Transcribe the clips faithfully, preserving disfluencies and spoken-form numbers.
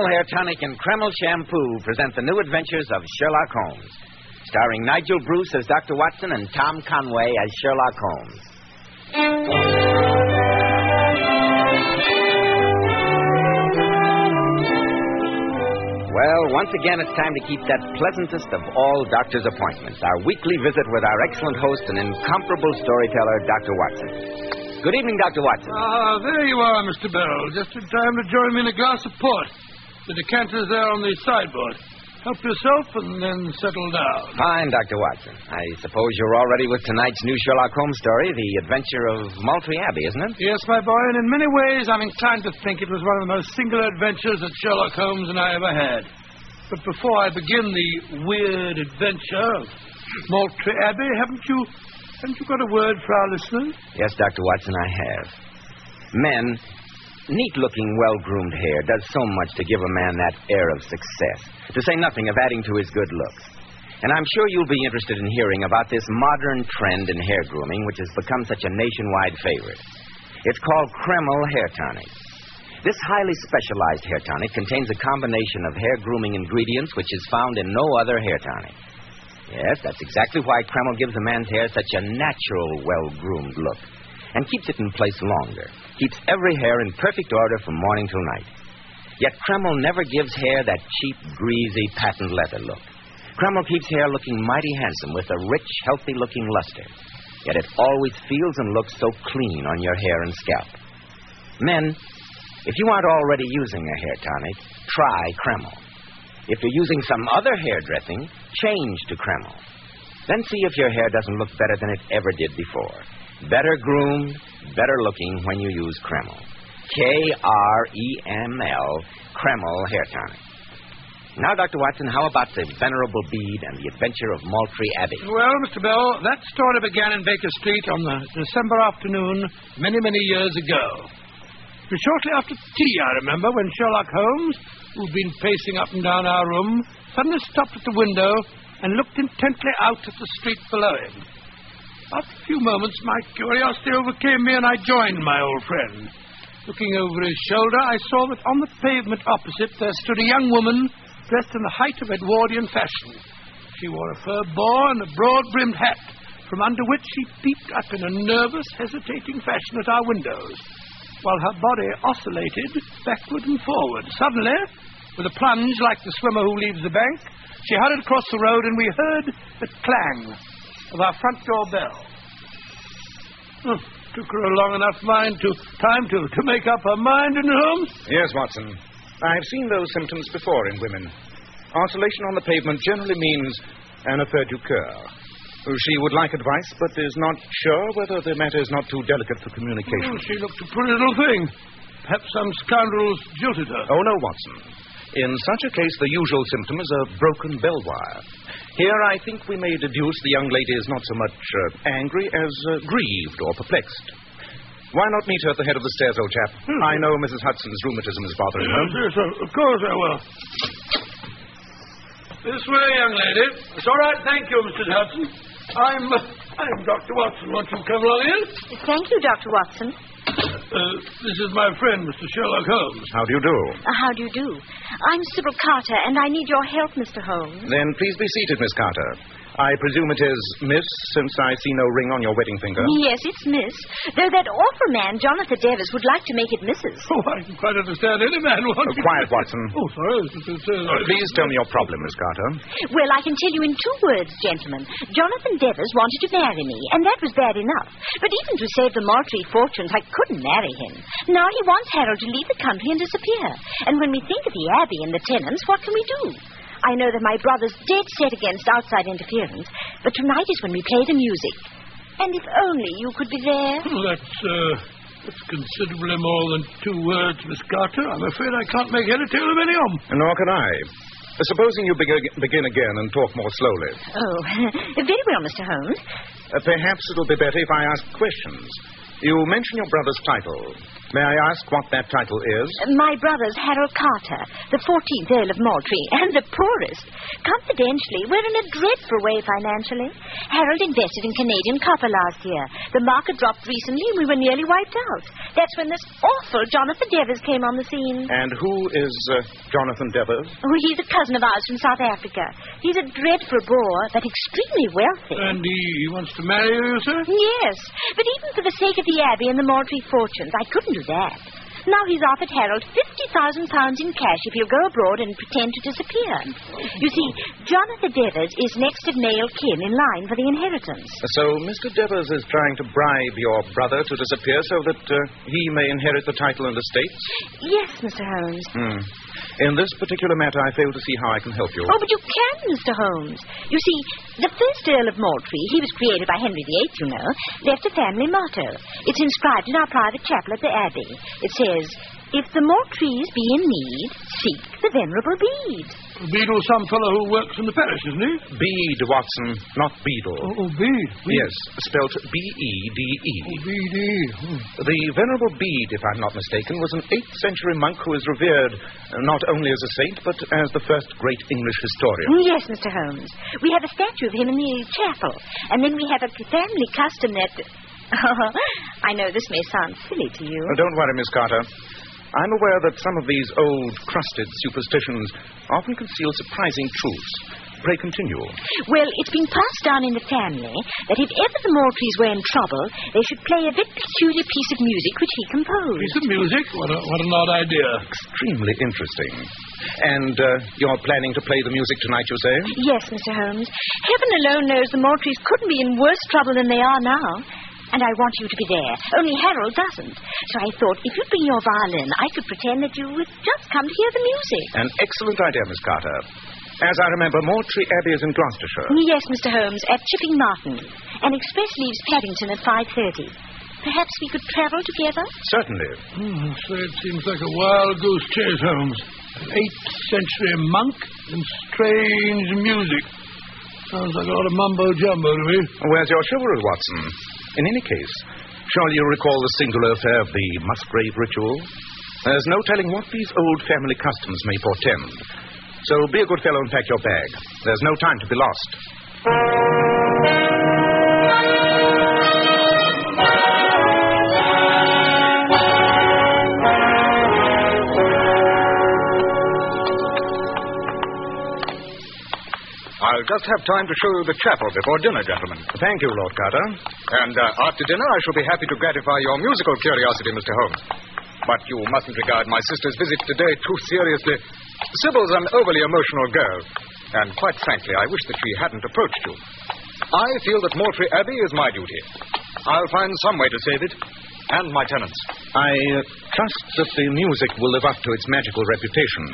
Kreml Hair Tonic and Kreml Shampoo present the new adventures of Sherlock Holmes. Starring Nigel Bruce as Doctor Watson and Tom Conway as Sherlock Holmes. Well, once again, it's time to keep that pleasantest of all doctor's appointments, our weekly visit with our excellent host and incomparable storyteller, Doctor Watson. Good evening, Doctor Watson. Ah, there you are, Mister Bell. Just in time to join me in a glass of port. The decanter's there on the sideboard. Help yourself and then settle down. Fine, Doctor Watson. I suppose you're all ready with tonight's new Sherlock Holmes story, The Adventure of Moultrie Abbey, isn't it? Yes, my boy, and in many ways I'm inclined to think it was one of the most singular adventures that Sherlock Holmes and I ever had. But before I begin the weird adventure of Moultrie Abbey, haven't you, haven't you got a word for our listeners? Yes, Doctor Watson, I have. Men, neat-looking, well-groomed hair does so much to give a man that air of success, to say nothing of adding to his good looks. And I'm sure you'll be interested in hearing about this modern trend in hair grooming, which has become such a nationwide favorite. It's called Kreml Hair Tonic. This highly specialized hair tonic contains a combination of hair grooming ingredients which is found in no other hair tonic. Yes, that's exactly why Kreml gives a man's hair such a natural, well-groomed look, and keeps it in place longer, keeps every hair in perfect order from morning till night. Yet Kreml never gives hair that cheap, greasy, patent leather look. Kreml keeps hair looking mighty handsome with a rich, healthy-looking luster. Yet it always feels and looks so clean on your hair and scalp. Men, if you aren't already using a hair tonic, try Kreml. If you're using some other hair dressing, change to Kreml. Then see if your hair doesn't look better than it ever did before. Better groomed, better looking when you use Kreml. K R E M L, Kreml Hair Tonic. Now, Doctor Watson, how about the Venerable Bede and the Adventure of Moultrie Abbey? Well, Mister Bell, that story began in Baker Street on the December afternoon many, many years ago. It was shortly after tea, I remember, when Sherlock Holmes, who'd been pacing up and down our room, suddenly stopped at the window and looked intently out at the street below him. After a few moments, my curiosity overcame me, and I joined my old friend. Looking over his shoulder, I saw that on the pavement opposite there stood a young woman dressed in the height of Edwardian fashion. She wore a fur boa and a broad-brimmed hat, from under which she peeped up in a nervous, hesitating fashion at our windows, while her body oscillated backward and forward. Suddenly, with a plunge like the swimmer who leaves the bank, she hurried across the road, and we heard the clang of our front door bell. Oh, took her a long enough mind to time to, to make up her mind, didn't it, Holmes? Yes, Watson. I've seen those symptoms before in women. Oscillation on the pavement generally means an affaire du coeur. She would like advice, but is not sure whether the matter is not too delicate for communication. Oh, she looked a pretty little thing. Perhaps some scoundrels jilted her. Oh, no, Watson. In such a case, the usual symptom is a broken bell wire. Here, I think we may deduce the young lady is not so much uh, angry as uh, grieved or perplexed. Why not meet her at the head of the stairs, old chap? Hmm. I know Missus Hudson's rheumatism is bothering her. Yes, yes, of course I will. This way, young lady. It's all right, thank you, Missus Hudson. I'm, uh, I'm Doctor Watson. Won't you come along in? Thank you, Doctor Watson. Uh, this is my friend, Mister Sherlock Holmes. How do you do? Uh, how do you do? I'm Sybil Carter, and I need your help, Mister Holmes. Then please be seated, Miss Carter. I presume it is Miss, since I see no ring on your wedding finger. Yes, it's Miss. Though that awful man, Jonathan Davis, would like to make it Missus Oh, I can quite understand any man wanting... Oh, quiet, Watson. Oh, sorry. It's, it's, uh... oh, please tell me your problem, Miss Carter. Well, I can tell you in two words, gentlemen. Jonathan Davis wanted to marry me, and that was bad enough. But even to save the Moultrie fortunes, I couldn't marry him. Now he wants Harold to leave the country and disappear. And when we think of the Abbey and the tenants, what can we do? I know that my brother's dead set against outside interference, but tonight is when we play the music. And if only you could be there. Well, that's, uh, that's considerably more than two words, Miss Carter. I'm afraid I can't make head or tail of any of them. Nor can I. Supposing you begin, begin again and talk more slowly. Oh, very well, Mister Holmes. Uh, perhaps it'll be better if I ask questions. You mention your brother's title. May I ask what that title is? My brother's Harold Carter, the fourteenth Earl of Moultrie, and the poorest. Confidentially, we're in a dreadful way financially. Harold invested in Canadian copper last year. The market dropped recently and we were nearly wiped out. That's when this awful Jonathan Devers came on the scene. And who is uh, Jonathan Devers? Oh, he's a cousin of ours from South Africa. He's a dreadful bore, but extremely wealthy. And he, he wants to marry you, sir? Yes, but even for the sake of the Abbey and the Moultrie fortunes, I couldn't do that. Now he's offered Harold fifty thousand pounds in cash if he'll go abroad and pretend to disappear. You see, Jonathan Devers is next of male kin in line for the inheritance. So Mister Devers is trying to bribe your brother to disappear so that uh, he may inherit the title and estates? Yes, Mister Holmes. Hmm. In this particular matter, I fail to see how I can help you. Oh, but you can, Mister Holmes. You see, the first Earl of Moultrie, he was created by Henry the Eighth, you know, left a family motto. It's inscribed in our private chapel at the Abbey. It says, "If the Moultries be in need, seek the Venerable Bede." Beadle's some fellow who works in the parish, isn't he? Bede, Watson, not Beadle. Oh, oh Bede. Bede. Yes, spelt B E D E. Oh, Bede. Hmm. The Venerable Bede, if I'm not mistaken, was an eighth century monk who is revered uh, not only as a saint, but as the first great English historian. Yes, Mister Holmes. We have a statue of him in the chapel. And then we have a family custom that... Oh, I know this may sound silly to you. Oh, don't worry, Miss Carter. I'm aware that some of these old, crusted superstitions often conceal surprising truths. Pray continue. Well, it's been passed down in the family that if ever the Moultries were in trouble, they should play a very peculiar piece of music which he composed. Piece of music? What, a, what an odd idea. Extremely interesting. And uh, you're planning to play the music tonight, you say? Yes, Mister Holmes. Heaven alone knows the Moultries couldn't be in worse trouble than they are now. And I want you to be there. Only Harold doesn't. So I thought, if you'd bring your violin, I could pretend that you had just come to hear the music. An excellent idea, Miss Carter. As I remember, Moultrie Abbey is in Gloucestershire. Yes, Mister Holmes, at Chipping Martin. An express leaves Paddington at five thirty. Perhaps we could travel together? Certainly. Hmm, so it seems like a wild goose chase, Holmes. An eighth century monk and strange music. Sounds like a lot of mumbo-jumbo to me. Where's your chivalry, Watson? In any case, surely you recall the singular affair of the Musgrave ritual? There's no telling what these old family customs may portend. So be a good fellow and pack your bag. There's no time to be lost. I'll just have time to show you the chapel before dinner, gentlemen. Thank you, Lord Carter. And uh, after dinner, I shall be happy to gratify your musical curiosity, Mister Holmes. But you mustn't regard my sister's visit today too seriously. Sybil's an overly emotional girl. And quite frankly, I wish that she hadn't approached you. I feel that Moultrie Abbey is my duty. I'll find some way to save it. And my tenants. I uh, trust that the music will live up to its magical reputation.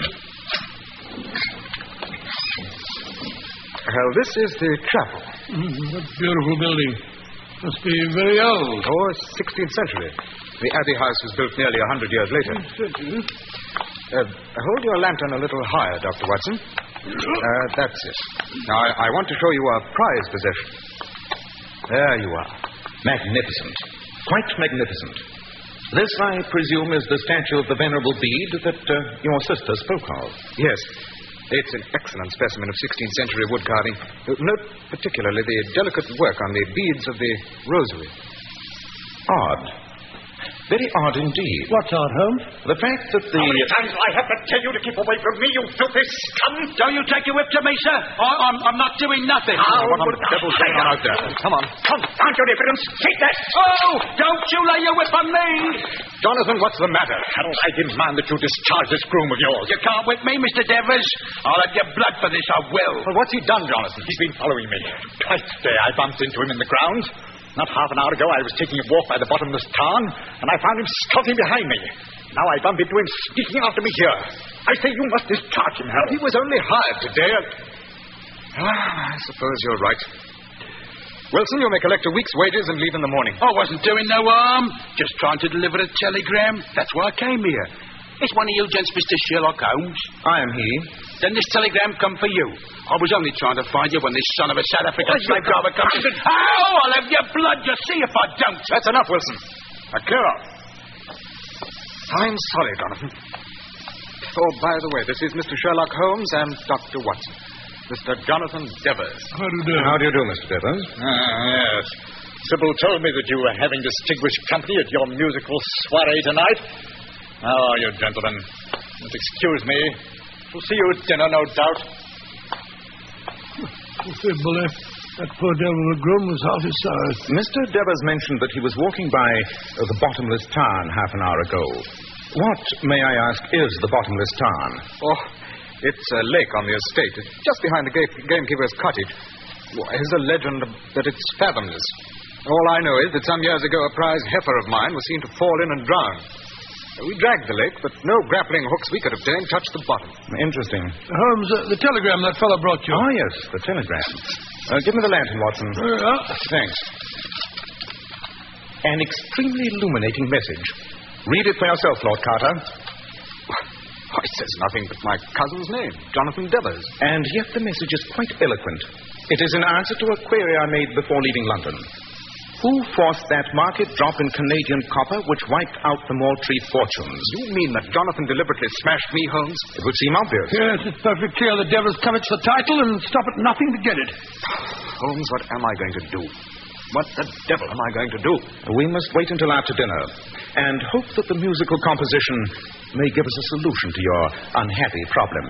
Well, this is the chapel. Mm, what a beautiful building. Must be very old. Oh, sixteenth century. The Abbey House was built nearly a hundred years later. Uh, hold your lantern a little higher, Doctor Watson. Uh, that's it. Now, I, I want to show you a prized possession. There you are. Magnificent. Quite magnificent. This, I presume, is the statue of the Venerable Bede that uh, your sister spoke of. Yes. It's an excellent specimen of sixteenth century wood carving. Note particularly the delicate work on the beads of the rosary. Odd. Very odd indeed. What's odd, Holmes? The fact that the... How many times do I have to tell you to keep away from me, you filthy scum? Don't you take your whip to me, sir. I, I'm, I'm not doing nothing. Oh, what the devil's going on out there? Come on. Confound your diffidence. Take that. Oh, don't you lay your whip on me. Jonathan, what's the matter? Harold, I demand that you discharge this groom of yours. You can't whip me, Mister Devers. I'll have your blood for this, I will. Well, what's he done, Jonathan? He's been following me. Twice today I bumped into him in the grounds. Not half an hour ago, I was taking a walk by the bottomless tarn, and I found him skulking behind me. Now I bump into him sneaking after me here. I say you must discharge him, Harold. He was only hired today. Ah, I suppose you're right. Wilson, you may collect a week's wages and leave in the morning. I wasn't doing no harm. Just trying to deliver a telegram. That's why I came here. It's one of you gents, Mister Sherlock Holmes. I am he. Then this telegram come for you. I was only trying to find you when this son of a South African slave driver comes. Ow! I'll have your blood. You see if I don't. That's enough, Wilson. Now clear off. I'm sorry, Jonathan. Oh, by the way, this is Mister Sherlock Holmes and Doctor Watson. Mister Jonathan Devers. How do you do? How do you do, Mister Devers? Ah, yes. Sybil told me that you were having distinguished company at your musical soiree tonight. How are you, gentlemen? Must excuse me. We'll see you at dinner, no doubt. Say, Bully, that poor devil of a groom was half his size. Mister Devers mentioned that he was walking by uh, the Bottomless Tarn half an hour ago. What, may I ask, is the Bottomless Tarn? Oh, it's a lake on the estate. It's just behind the ga- gamekeeper's cottage. Well, there's a legend that it's fathomless. All I know is that some years ago a prize heifer of mine was seen to fall in and drown. We dragged the lake, but no grappling hooks we could obtain touched the bottom. Interesting. Holmes, uh, the telegram that fellow brought you. Oh, yes, the telegram. Uh, give me the lantern, Watson. Uh, Thanks. An extremely illuminating message. Read it for yourself, Lord Carter. Why, it says nothing but my cousin's name, Jonathan Devers. And yet the message is quite eloquent. It is in answer to a query I made before leaving London. Who forced that market drop in Canadian copper which wiped out the Moultrie fortunes? You mean that Jonathan deliberately smashed me, Holmes? It would seem obvious. yes, it's perfectly clear the Devers covets the title and stop at nothing to get it. Holmes, what am I going to do? What the devil am I going to do? We must wait until after dinner and hope that the musical composition may give us a solution to your unhappy problem.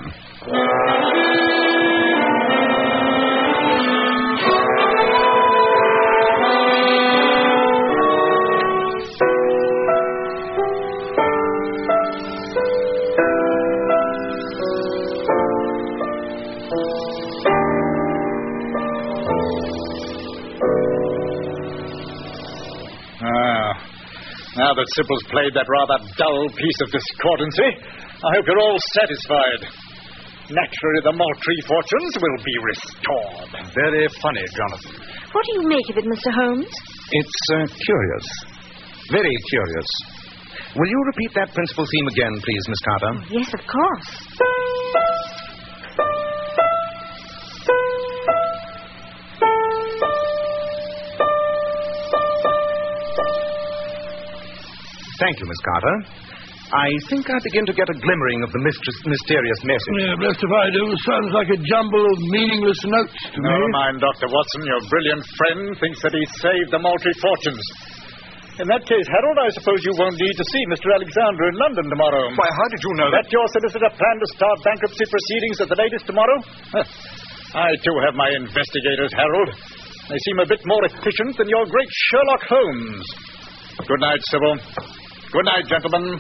Now that Sybil's played that rather dull piece of discordancy, I hope you're all satisfied. Naturally, the Moultrie fortunes will be restored. Very funny, Jonathan. What do you make of it, Mister Holmes? It's uh, curious. Very curious. Will you repeat that principal theme again, please, Miss Carter? Yes, of course. Thank you, Miss Carter. I think I begin to get a glimmering of the mistress, mysterious message. Yeah, blessed if I do. Sounds like a jumble of meaningless notes to me. Never mind, Doctor Watson. Your brilliant friend thinks that he saved the Moultrie fortunes. In that case, Harold, I suppose you won't need to see Mister Alexander in London tomorrow. Why, how did you know that? That your solicitor planned to start bankruptcy proceedings at the latest tomorrow? I, too, have my investigators, Harold. They seem a bit more efficient than your great Sherlock Holmes. Good night, Sybil. Good night, gentlemen.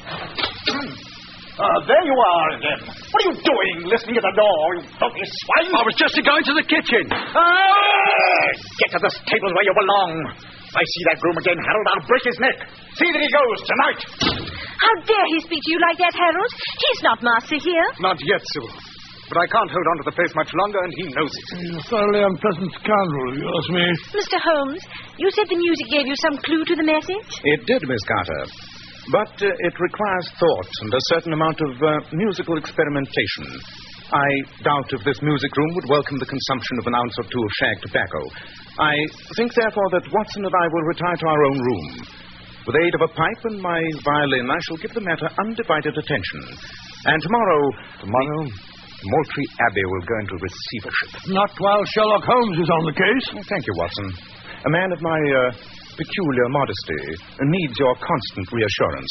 Ah, there you are again. What are you doing, listening at the door, you filthy swine? I was just going to the kitchen. Ah! Get to the stables where you belong. If I see that groom again, Harold, I'll break his neck. See that he goes tonight. How dare he speak to you like that, Harold? He's not master here. Not yet, Sybil. But I can't hold on to the place much longer, and he knows it. He's a thoroughly unpleasant scoundrel, if you ask me. Mister Holmes, you said the music gave you some clue to the message? It did, Miss Carter. But uh, it requires thought and a certain amount of uh, musical experimentation. I doubt if this music room would welcome the consumption of an ounce or two of shag tobacco. I think, therefore, that Watson and I will retire to our own room. With the aid of a pipe and my violin, I shall give the matter undivided attention. And tomorrow... Tomorrow, Moultrie Abbey will go into receivership. Not while Sherlock Holmes is on the case. Oh, thank you, Watson. A man of my uh, peculiar modesty needs your constant reassurance.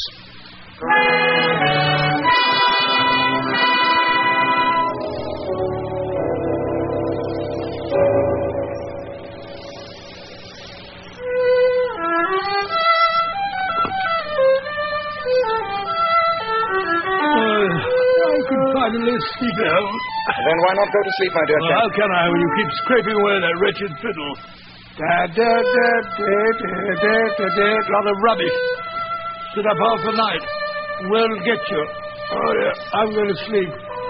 Finally sleep out. Then why not go to sleep, my dear Well, chap? how can I when you keep scraping away that wretched fiddle? Da, da, da, da, da, da, da, da. Rather rubbish. Sit up half the night. Where it'll get you. Oh, yeah, I'm going to sleep.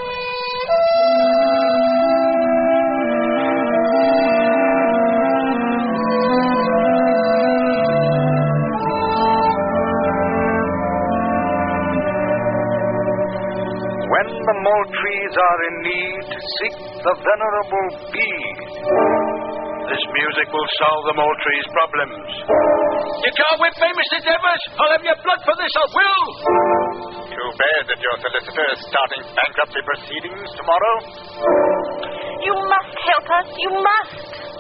When the Moultries are in need, seek the Venerable Bee. This music will solve the Moultries' problems. You can't whip me, Mister Devers. I'll have your blood for this, I will. Too bad that your solicitor is starting bankruptcy proceedings tomorrow. You must help us. You must.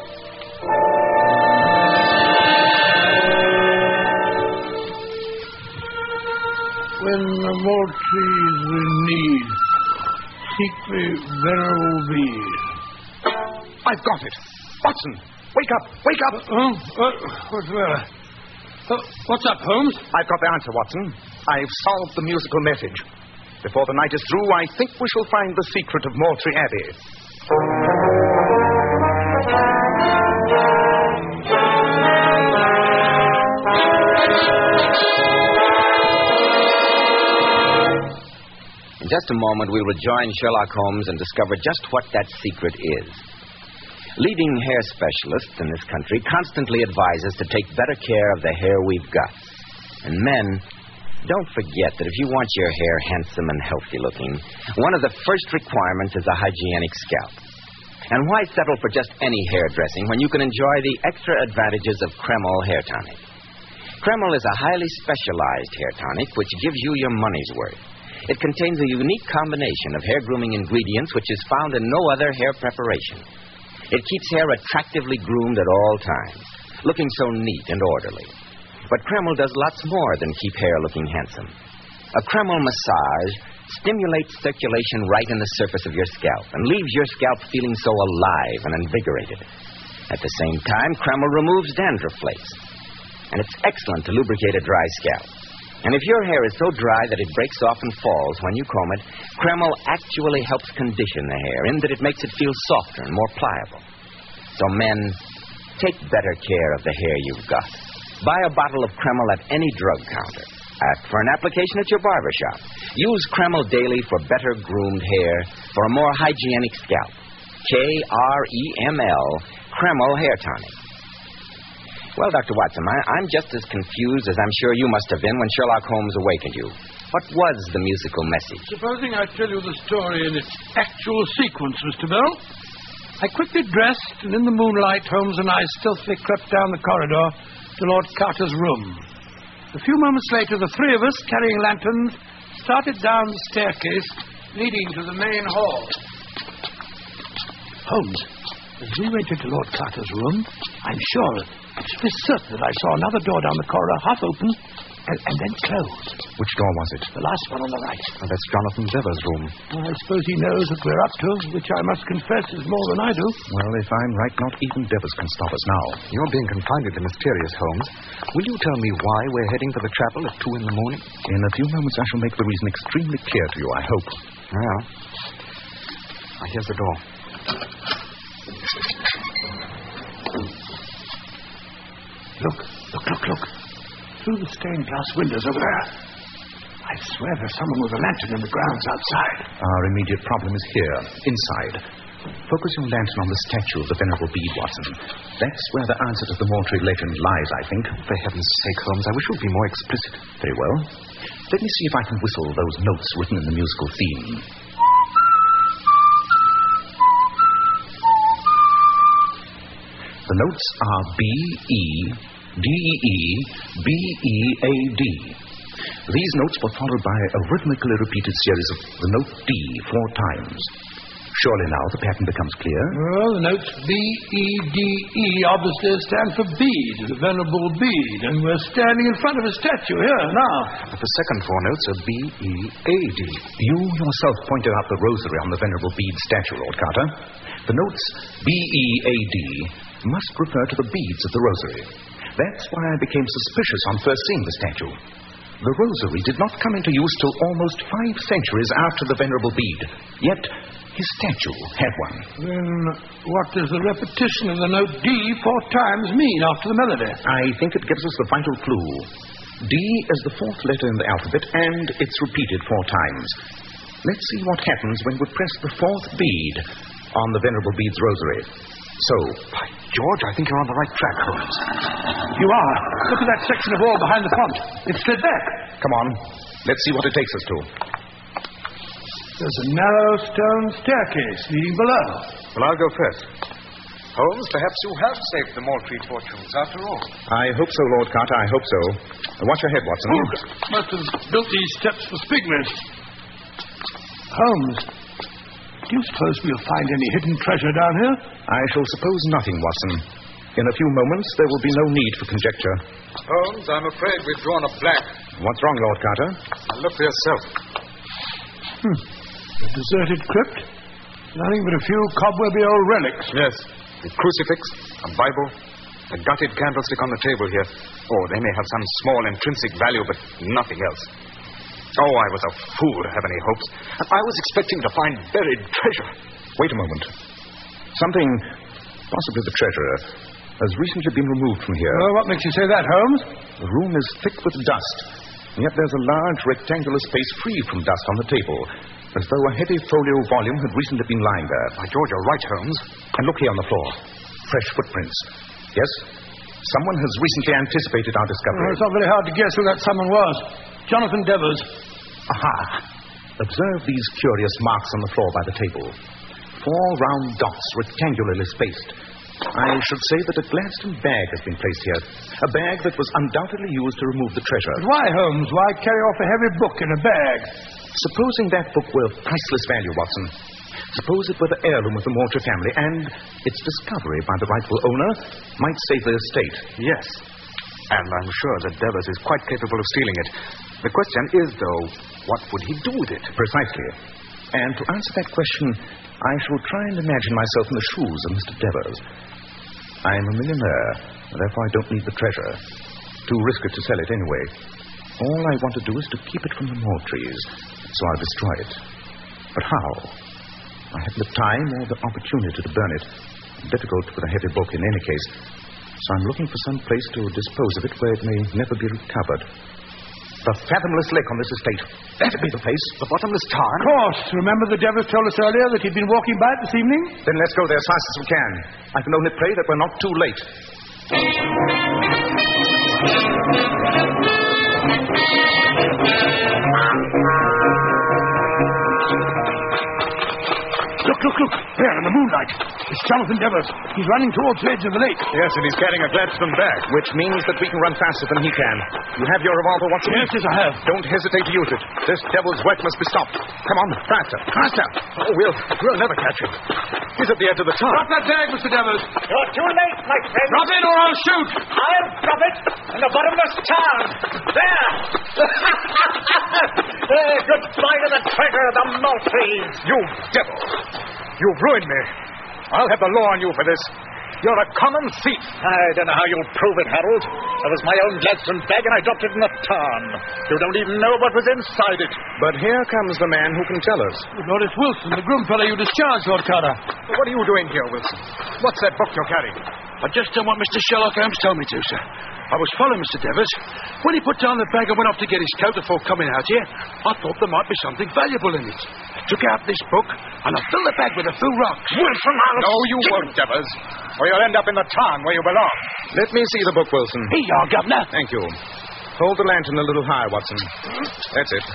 When the Moultries in need, seek the venerable bead. I've got it. Watson, wake up, wake up. Uh, oh, uh, what's the matter? Uh, what's up, Holmes? I've got the answer, Watson. I've solved the musical message. Before the night is through, I think we shall find the secret of Moultrie Abbey. In just a moment, we will join Sherlock Holmes and discover just what that secret is. Leading hair specialists in this country constantly advise us to take better care of the hair we've got. And men, don't forget that if you want your hair handsome and healthy looking, one of the first requirements is a hygienic scalp. And why settle for just any hairdressing when you can enjoy the extra advantages of Kreml Hair Tonic? Kreml is a highly specialized hair tonic which gives you your money's worth. It contains a unique combination of hair-grooming ingredients which is found in no other hair preparation. It keeps hair attractively groomed at all times, looking so neat and orderly. But Kreml does lots more than keep hair looking handsome. A Kreml massage stimulates circulation right in the surface of your scalp and leaves your scalp feeling so alive and invigorated. At the same time, Kreml removes dandruff flakes. And it's excellent to lubricate a dry scalp. And if your hair is so dry that it breaks off and falls when you comb it, Kreml actually helps condition the hair in that it makes it feel softer and more pliable. So men, take better care of the hair you've got. Buy a bottle of Kreml at any drug counter. Ask for an application at your barber shop. Use Kreml daily for better groomed hair, for a more hygienic scalp. K R E M L, Kreml Hair Tonic. Well, Doctor Watson, I, I'm just as confused as I'm sure you must have been when Sherlock Holmes awakened you. What was the musical message? Supposing I tell you the story in its actual sequence, Mister Bell. I quickly dressed, and in the moonlight, Holmes and I stealthily crept down the corridor to Lord Carter's room. A few moments later, the three of us, carrying lanterns, started down the staircase leading to the main hall. Holmes, as we went into Lord Carter's room, I'm sure, absolutely certain that I saw another door down the corridor half open and, and then closed. Which door was it? The last one on the right. Oh, that's Jonathan Devers' room. Well, I suppose he knows what we're up to, which I must confess is more than I do. Well, if I'm right, not even Devers can stop us now. You're being confoundedly mysterious, Holmes. Will you tell me why we're heading for the chapel at two in the morning? In a few moments, I shall make the reason extremely clear to you, I hope. Well, ah, here's the door. Look, look, look, look. Through the stained glass windows over there. I swear there's someone with a lantern in the grounds outside. Our immediate problem is here, inside. Focus your lantern on the statue of the Venerable Bede, Watson. That's where the answer to the Moultrie legend lies, I think. For heaven's sake, Holmes, I wish you'd be more explicit. Very well. Let me see if I can whistle those notes written in the musical theme. The notes are B, E, D, E, E, B, E, A, D. These notes were followed by a rhythmically repeated series of the note D four times. Surely now the pattern becomes clear. Well, the notes B, E, D, E obviously stand for Bede, the Venerable Bede, and we're standing in front of a statue here now. But the second four notes are B, E, A, D. You yourself pointed out the rosary on the Venerable Bede statue, Lord Carter. The notes B, E, A, D must refer to the beads of the rosary. That's why I became suspicious on first seeing the statue. The rosary did not come into use till almost five centuries after the Venerable Bede. Yet his statue had one. Then what does the repetition of the note D four times mean after the melody? I think it gives us the vital clue. D is the fourth letter in the alphabet, and it's repeated four times. Let's see what happens when we press the fourth bead on the Venerable Bede's rosary. So, by George, I think you're on the right track, Holmes. You are. Look at that section of wall behind the font. It's slid back. Come on. Let's see what it takes us to. There's a narrow stone staircase leading below. Well, I'll go first. Holmes, perhaps you have saved the Moultrie fortunes after all. I hope so, Lord Carter, I hope so. Watch your head, Watson. Oh, must have built these steps for Spignet. Holmes, do you suppose we'll find any hidden treasure down here? I shall suppose nothing, Watson. In a few moments, there will be no need for conjecture. Holmes, I'm afraid we've drawn a blank. What's wrong, Lord Carter? Now look for yourself. Hmm. A deserted crypt. Nothing but a few cobwebby old relics. Yes. A crucifix, a Bible, a gutted candlestick on the table here. Oh, they may have some small intrinsic value, but nothing else. Oh, I was a fool to have any hopes. I was expecting to find buried treasure. Wait a moment. Something, possibly the treasure, has recently been removed from here. Well, what makes you say that, Holmes? The room is thick with dust, and yet there's a large rectangular space free from dust on the table, as though a heavy folio volume had recently been lying there. By George, you're right, Holmes. And look here on the floor. Fresh footprints. Yes, someone has recently anticipated our discovery. Well, it's not very hard to guess who that someone was. Jonathan Devers. Aha. Observe these curious marks on the floor by the table. Four round dots, rectangularly spaced. I should say that a Gladstone bag has been placed here. A bag that was undoubtedly used to remove the treasure. But why, Holmes? Why carry off a heavy book in a bag? Supposing that book were of priceless value, Watson. Suppose it were the heirloom of the Moultrie family, and its discovery by the rightful owner might save the estate. Yes. And I'm sure that Devers is quite capable of stealing it. The question is, though, what would he do with it? Precisely. And to answer that question, I shall try and imagine myself in the shoes of Mister Devers. I am a millionaire, therefore I don't need the treasure. Too risky to sell it anyway. All I want to do is to keep it from the Moultries, so I'll destroy it. But how? I haven't the time or the opportunity to burn it. Difficult with a heavy book in any case. So I'm looking for some place to dispose of it where it may never be recovered. The Fathomless Lake on this estate. That'd be the place. The bottomless tarn? Of course. Remember the Devers told us earlier that he'd been walking by it this evening? Then let's go there as fast as we can. I can only pray that we're not too late. Look, look, look. There, in the moonlight. It's Jonathan Devers. He's running towards the edge of the lake. Yes, and he's carrying a Gladstone bag. Which means that we can run faster than he can. You have your revolver, Watson? Yes, yes, I have. Don't hesitate to use it. This devil's work must be stopped. Come on, faster, faster. Oh, we'll, we'll never catch him. He's at the edge of the tarn. Drop that bag, Mister Devers. You're too late, my friend. Drop it or I'll shoot. I'll drop it in the bottomless tarn. There. There, goodbye to the treasure of the Moultries. You devil! You've ruined me. I'll have the law on you for this. You're a common thief. I don't know how you'll prove it, Harold. It was my own Gladstone bag, and I dropped it in the tarn. You don't even know what was inside it. But here comes the man who can tell us. Lord, it's Wilson, the groom fellow you discharged, Lord Carter. What are you doing here, Wilson? What's that book you're carrying? I just done what Mister Sherlock Holmes told me to, sir. I was following Mister Devers. When he put down the bag and went off to get his coat before coming out here, I thought there might be something valuable in it. I took out this book, and I filled the bag with a few rocks. Wilson, I'll... No, you won't, Devers. Or you'll end up in the tarn where you belong. Let me see the book, Wilson. Here you are, Governor. Thank you. Hold the lantern a little higher, Watson. That's it.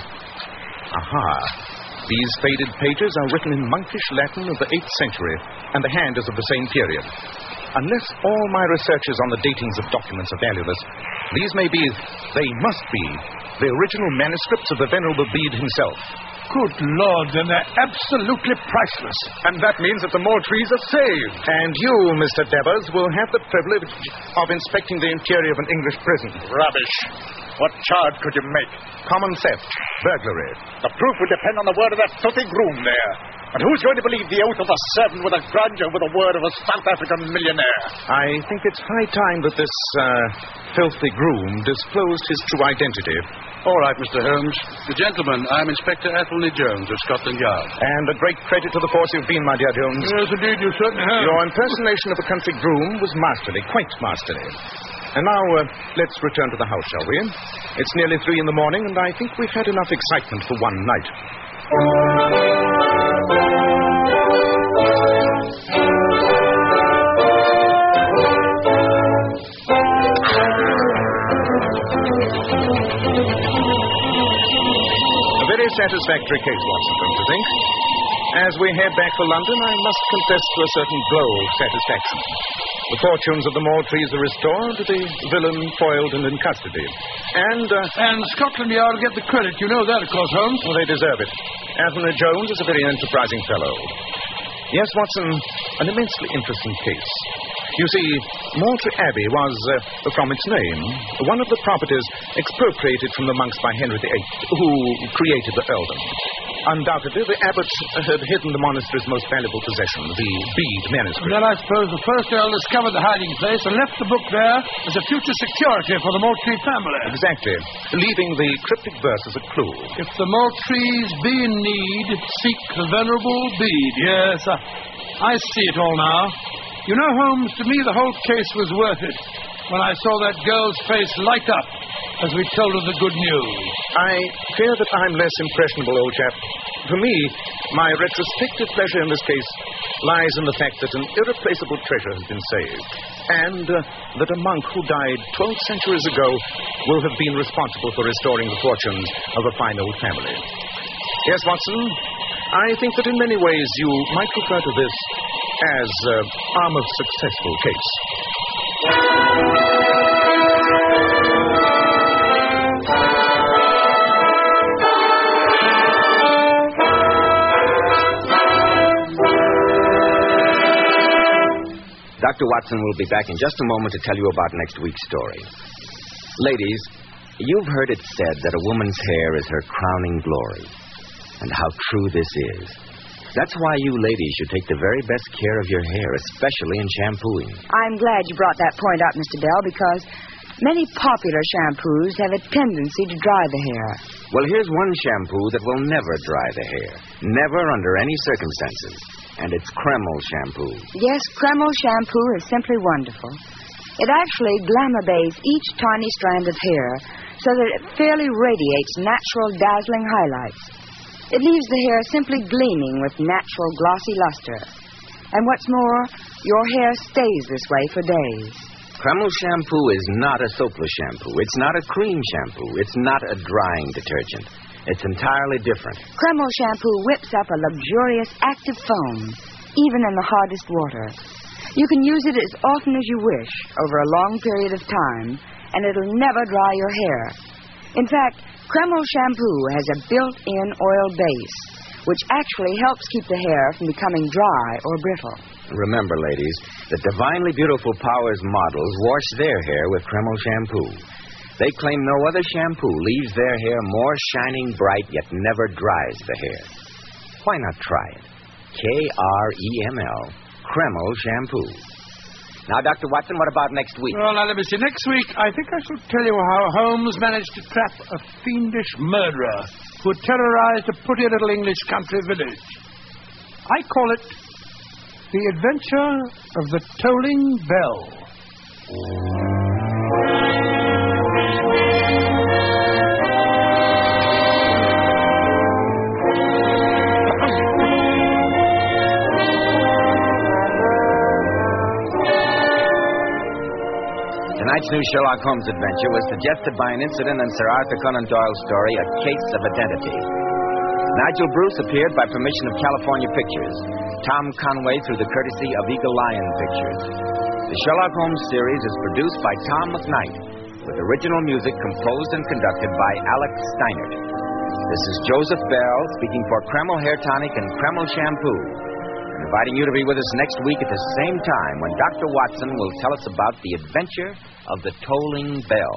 Aha. These faded pages are written in monkish Latin of the eighth century, and the hand is of the same period. Unless all my researches on the datings of documents are valueless, these may be, they must be, the original manuscripts of the Venerable Bede himself. Good Lord, then they're absolutely priceless. And that means that the Moultries are saved. And you, Mister Devers, will have the privilege of inspecting the interior of an English prison. Rubbish. What charge could you make? Common theft, burglary. The proof would depend on the word of that filthy groom there. And who's going to believe the oath of a servant with a grudge over the word of a South African millionaire? I think it's high time that this, uh, filthy groom disclosed his true identity. All right, Mister Holmes. The gentleman, I'm Inspector Athelney Jones of Scotland Yard. And a great credit to the force you've been, my dear Jones. Yes, indeed, you certainly have. Your impersonation of a country groom was masterly, quite masterly. And now, uh, let's return to the house, shall we? It's nearly three in the morning, and I think we've had enough excitement for one night. A very satisfactory case, Watson, don't you think? As we head back for London, I must confess to a certain glow of satisfaction. The fortunes of the Moultries are restored, the villain foiled and in custody. And, uh... And Scotland Yard get the credit. You know that, of course, Holmes. Well, they deserve it. Anthony Jones is a very enterprising fellow. Yes, Watson, an immensely interesting case. You see, Moultrie Abbey was, uh, from its name, one of the properties expropriated from the monks by Henry the Eighth, who created the earldom. Undoubtedly, the abbot had hidden the monastery's most valuable possession, the Bede manuscript. And then I suppose the first earl discovered the hiding place and left the book there as a future security for the Moultrie family. Exactly, leaving the cryptic verse as a clue. If the Moultries be in need, seek the venerable Bede. Yes, I, I see it all now. You know, Holmes, to me the whole case was worth it when I saw that girl's face light up as we told her the good news. I fear that I'm less impressionable, old chap. For me, my retrospective pleasure in this case lies in the fact that an irreplaceable treasure has been saved, and uh, that a monk who died twelve centuries ago will have been responsible for restoring the fortunes of a fine old family. Yes, Watson, I think that in many ways you might refer to this as uh, arm of successful case. Doctor Watson will be back in just a moment to tell you about next week's story. Ladies, you've heard it said that a woman's hair is her crowning glory. And how true this is. That's why you ladies should take the very best care of your hair, especially in shampooing. I'm glad you brought that point up, Mister Bell, because many popular shampoos have a tendency to dry the hair. Well, here's one shampoo that will never dry the hair. Never under any circumstances. And it's Kreml shampoo. Yes, Kreml shampoo is simply wonderful. It actually glamour bathes each tiny strand of hair so that it fairly radiates natural, dazzling highlights. It leaves the hair simply gleaming with natural glossy luster. And what's more, your hair stays this way for days. Kreml shampoo is not a soapless shampoo. It's not a cream shampoo. It's not a drying detergent. It's entirely different. Kreml shampoo whips up a luxurious active foam, even in the hardest water. You can use it as often as you wish over a long period of time, and it'll never dry your hair. In fact, Kreml shampoo has a built-in oil base, which actually helps keep the hair from becoming dry or brittle. Remember, ladies, the divinely beautiful Powers models wash their hair with Kreml shampoo. They claim no other shampoo leaves their hair more shining bright, yet never dries the hair. Why not try it? K R E M L, Kreml shampoo. Now, Doctor Watson, what about next week? Well, now, let me see. Next week, I think I shall tell you how Holmes managed to trap a fiendish murderer who terrorized a pretty little English country village. I call it The Adventure of the Tolling Bell. Tonight's new Sherlock Holmes adventure was suggested by an incident in Sir Arthur Conan Doyle's story, A Case of Identity. Nigel Bruce appeared by permission of California Pictures. Tom Conway through the courtesy of Eagle Lion Pictures. The Sherlock Holmes series is produced by Tom McKnight, with original music composed and conducted by Alex Steinert. This is Joseph Bell speaking for Kreml Hair Tonic and Kreml Shampoo, and inviting you to be with us next week at the same time when Doctor Watson will tell us about the adventure of the Tolling Bell.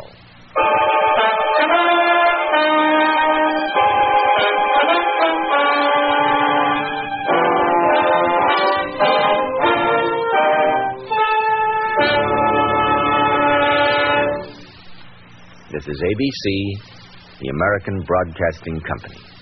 This is A B C, the American Broadcasting Company.